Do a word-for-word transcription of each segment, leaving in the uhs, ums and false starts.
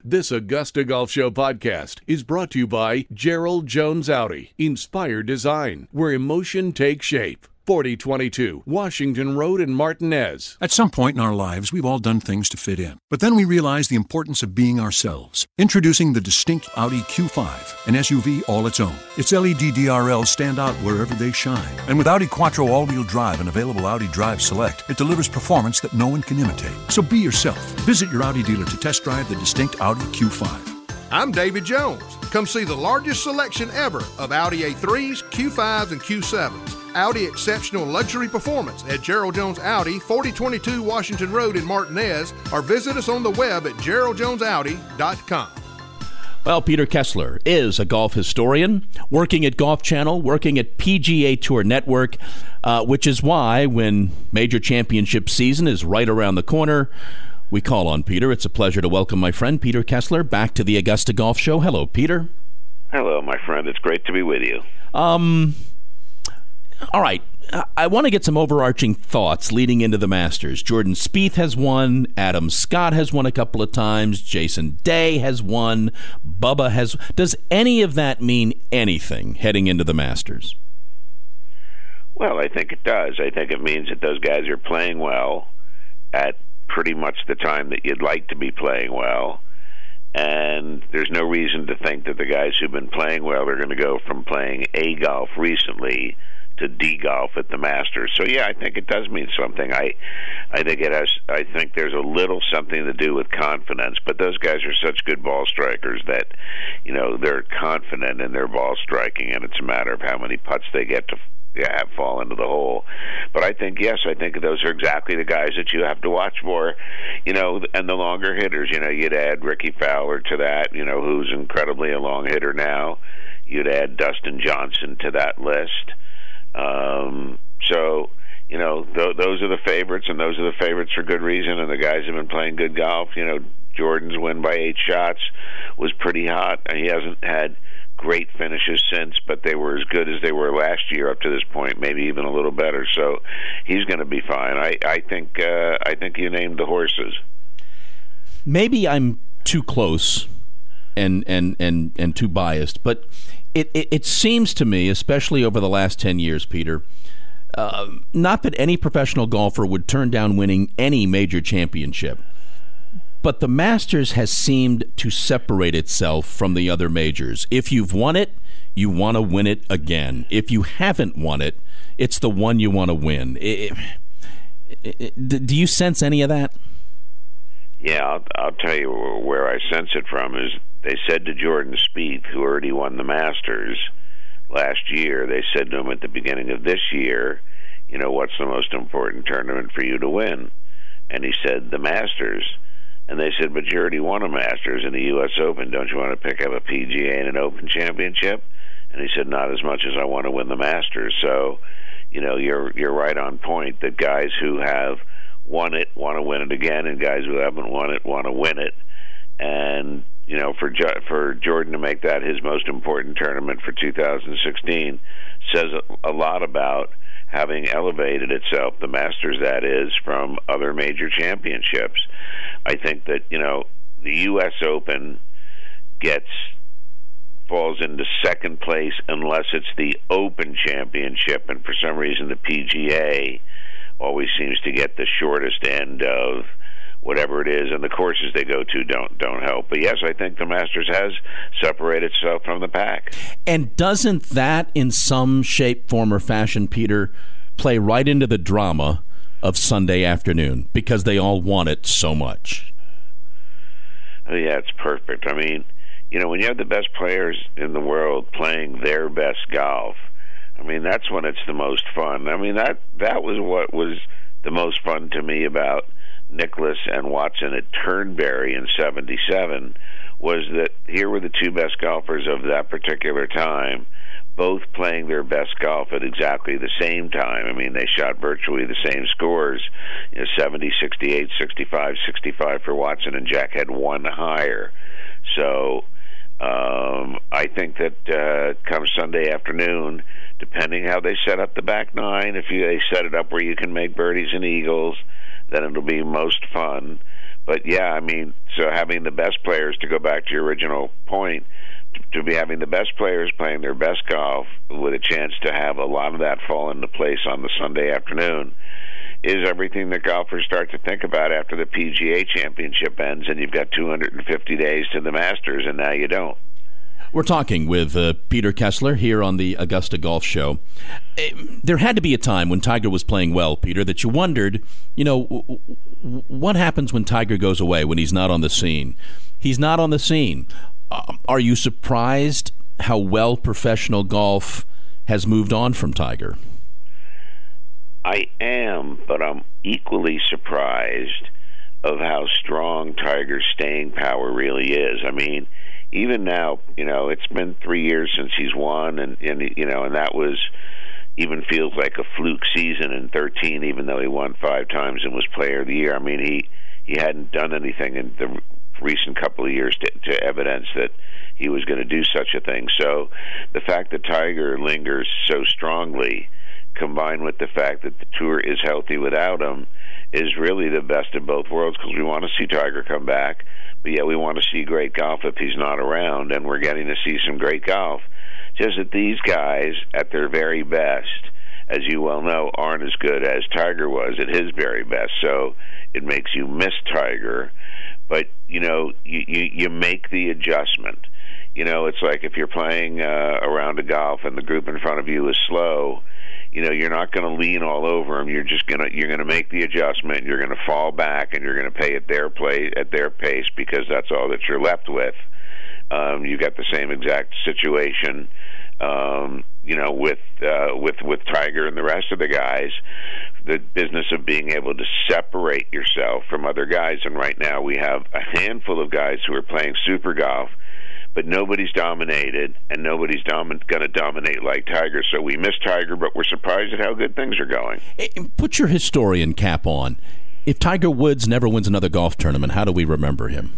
This Augusta Golf Show podcast is brought to you by Gerald Jones Audi. Inspire design, where emotion takes shape. forty twenty-two Washington Road in Martinez. At some point in our lives, we've all done things to fit in. But then we realize the importance of being ourselves. Introducing the distinct Audi Q five, an S U V all its own. Its L E D D R Ls stand out wherever they shine. And with Audi Quattro all-wheel drive and available Audi Drive Select, it delivers performance that no one can imitate. So be yourself. Visit your Audi dealer to test drive the distinct Audi Q five. I'm David Jones. Come see the largest selection ever of Audi A threes, Q fives, and Q sevens. Audi Exceptional Luxury Performance at Gerald Jones Audi, forty twenty-two Washington Road in Martinez, or visit us on the web at gerald jones audi dot com. Well, Peter Kessler is a golf historian, working at Golf Channel, working at P G A Tour Network, uh, which is why when major championship season is right around the corner, we call on Peter. It's a pleasure to welcome my friend Peter Kessler back to the Augusta Golf Show. Hello, Peter. Hello, my friend. It's great to be with you. Um... All right, I want to get some overarching thoughts leading into the Masters. Jordan Spieth has won. Adam Scott has won a couple of times. Jason Day has won. Bubba has. Does any of that mean anything heading into the Masters? Well, I think it does. I think it means that those guys are playing well at pretty much the time that you'd like to be playing well. And there's no reason to think that the guys who've been playing well are going to go from playing A golf recently to D golf at the Masters. So yeah, I think it does mean something. I I think it has I think there's a little something to do with confidence, but those guys are such good ball strikers that, you know, they're confident in their ball striking, and it's a matter of how many putts they get to have fall into the hole. But I think, yes, I think those are exactly the guys that you have to watch for, you know, and the longer hitters. You know, you'd add Ricky Fowler to that, you know, who's incredibly a long hitter now. You'd add Dustin Johnson to that list. Um, so, you know, th- those are the favorites, and those are the favorites for good reason, and the guys have been playing good golf. You know, Jordan's win by eight shots was pretty hot. He hasn't had great finishes since, but they were as good as they were last year up to this point, maybe even a little better. So he's going to be fine. I, I think uh, I think you named the horses. Maybe I'm too close and and, and, and too biased, but It, it it seems to me, especially over the last ten years, Peter, uh, not that any professional golfer would turn down winning any major championship, but the Masters has seemed to separate itself from the other majors. If you've won it, you want to win it again. If you haven't won it, it's the one you want to win. It, it, it, do you sense any of that? Yeah, I'll, I'll tell you where I sense it from is they said to Jordan Spieth, who already won the Masters last year, they said to him at the beginning of this year, you know, what's the most important tournament for you to win? And he said, the Masters. And they said, but you already won a Masters in the U S Open. Don't you want to pick up a P G A and an Open championship? And he said, not as much as I want to win the Masters. So, you know, you're you're right on point that guys who have won it want to win it again, and guys who haven't won it want to win it. And you know, for jo- for Jordan to make that his most important tournament for two thousand sixteen says a, a lot about having elevated itself, the Masters that is, from other major championships. I think that, you know, the U S Open gets falls into second place unless it's the Open Championship, and for some reason the P G A always seems to get the shortest end of whatever it is, and the courses they go to don't don't help. But yes, I think the Masters has separated itself from the pack. And doesn't that, in some shape, form, or fashion, Peter, play right into the drama of Sunday afternoon because they all want it so much? Oh, yeah, it's perfect. I mean, you know, when you have the best players in the world playing their best golf, I mean, that's when it's the most fun. I mean, that that was what was the most fun to me about Nicklaus and Watson at Turnberry in seventy-seven, was that here were the two best golfers of that particular time, both playing their best golf at exactly the same time. I mean, they shot virtually the same scores, you know, seventy, sixty-eight, sixty-five, sixty-five for Watson, and Jack had one higher. So um, I think that uh, come Sunday afternoon, depending how they set up the back nine, if you, they set it up where you can make birdies and eagles, then it'll be most fun. but yeah, I mean, so having the best players, to go back to your original point, to be having the best players playing their best golf with a chance to have a lot of that fall into place on the Sunday afternoon is everything that golfers start to think about after the P G A Championship ends and you've got two hundred fifty days to the Masters, and now you don't. We're talking with uh, Peter Kessler here on the Augusta Golf Show. There had to be a time when Tiger was playing well, Peter, that you wondered, you know, what happens when Tiger goes away, when he's not on the scene? He's not on the scene. Uh, are you surprised how well professional golf has moved on from Tiger? I am, but I'm equally surprised of how strong Tiger's staying power really is. I mean, even now, you know, it's been three years since he's won, and, and you know, and that was even feels like a fluke season in thirteen, even though he won five times and was Player of the Year. I mean, he he hadn't done anything in the recent couple of years to, to evidence that he was going to do such a thing. So the fact that Tiger lingers so strongly, combined with the fact that the tour is healthy without him, is really the best of both worlds, because we want to see Tiger come back, but yeah, we want to see great golf if he's not around, and we're getting to see some great golf. Just that these guys, at their very best, as you well know, aren't as good as Tiger was at his very best, so it makes you miss Tiger. But, you know, you, you, you make the adjustment. You know, it's like if you're playing uh, a round of golf and the group in front of you is slow, you know, you're not going to lean all over them. You're just going to you're going to make the adjustment. You're going to fall back, and you're going to pay at their play at their pace, because that's all that you're left with. Um, you got the same exact situation, um, you know, with uh, with with Tiger and the rest of the guys. The business of being able to separate yourself from other guys, and right now we have a handful of guys who are playing super golf, but nobody's dominated, and nobody's domin- going to dominate like Tiger. So we miss Tiger, but we're surprised at how good things are going. Put your historian cap on. If Tiger Woods never wins another golf tournament, how do we remember him?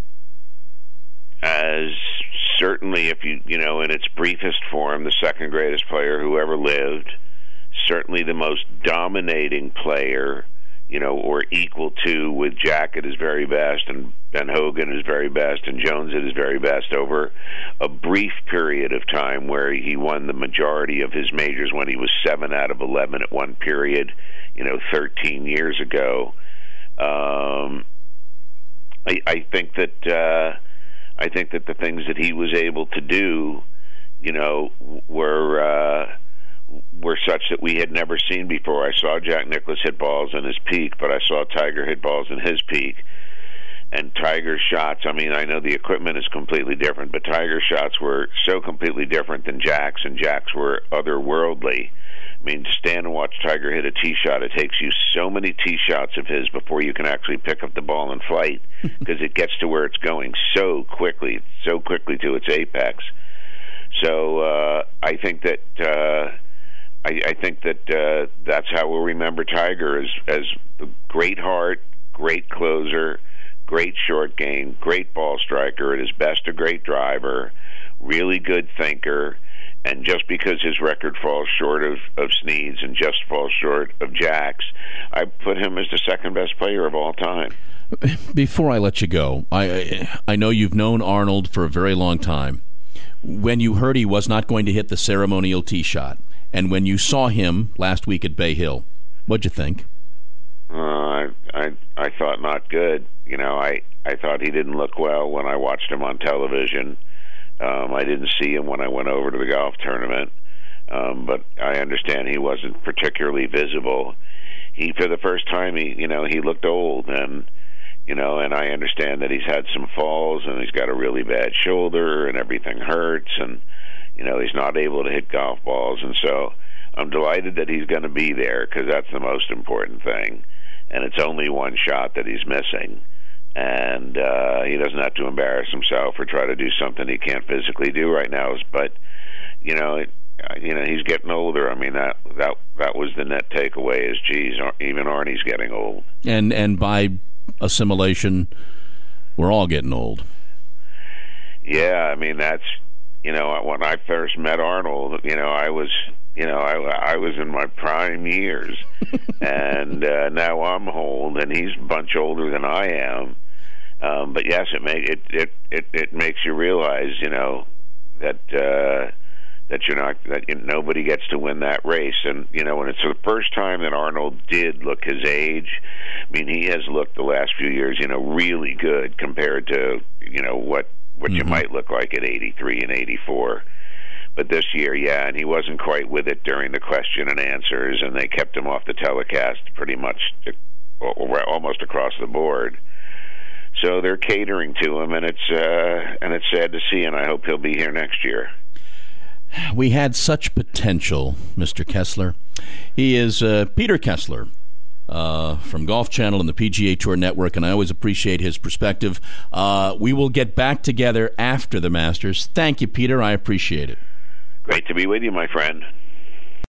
As certainly, if you you know, in its briefest form, the second greatest player who ever lived. Certainly the most dominating player, you know, or equal to, with Jack at his very best and Ben Hogan at his very best and Jones at his very best, over a brief period of time where he won the majority of his majors when he was seven out of eleven at one period, you know, thirteen years ago. Um, I, I think that uh, I think that the things that he was able to do, you know, were uh, were such that we had never seen before. I saw Jack Nicklaus hit balls in his peak, but I saw Tiger hit balls in his peak. And Tiger's shots, I mean, I know the equipment is completely different, but Tiger's shots were so completely different than Jack's, and Jack's were otherworldly. I mean, to stand and watch Tiger hit a tee shot, it takes you so many tee shots of his before you can actually pick up the ball in flight, because it gets to where it's going so quickly, so quickly to its apex. So uh, I think that uh, I, I think that uh, that's how we'll remember Tiger, as as a great heart, great closer, great short game, great ball striker, at his best a great driver, really good thinker. And just because his record falls short of, of Snead's and just falls short of Jack's, I put him as the second best player of all time. Before I let you go, I I know you've known Arnold for a very long time. When you heard he was not going to hit the ceremonial tee shot, and when you saw him last week at Bay Hill, what'd you think? Uh, I, I I thought not good. You know, I, I thought he didn't look well when I watched him on television. Um, I didn't see him when I went over to the golf tournament, um, but I understand he wasn't particularly visible. He, for the first time, he you know he looked old, and you know, and I understand that he's had some falls, and he's got a really bad shoulder, and everything hurts, and you know he's not able to hit golf balls, and so I'm delighted that he's going to be there, because that's the most important thing, and it's only one shot that he's missing. And uh, he doesn't have to embarrass himself or try to do something he can't physically do right now. But you know, it, you know, he's getting older. I mean, that that that was the net takeaway: is, geez, even Arnie's getting old. And and by assimilation, we're all getting old. Yeah, I mean, that's, you know, when I first met Arnold, you know, I was. You know, I, I was in my prime years, and uh, now I'm old, and he's a bunch older than I am. Um, but yes, it, make, it it it it makes you realize, you know, that uh, that you're not that you, nobody gets to win that race. And you know, when it's the first time that Arnold did look his age, I mean, he has looked the last few years, you know, really good compared to you know what what mm-hmm. you might look like at eighty-three and eighty-four. But this year, yeah, and he wasn't quite with it during the question and answers, and they kept him off the telecast pretty much to, almost across the board. So they're catering to him, and it's uh, and it's sad to see, and I hope he'll be here next year. We had such potential, Mister Kessler. He is uh, Peter Kessler uh, from Golf Channel and the P G A Tour Network, and I always appreciate his perspective. Uh, we will get back together after the Masters. Thank you, Peter. I appreciate it. Great to be with you, my friend.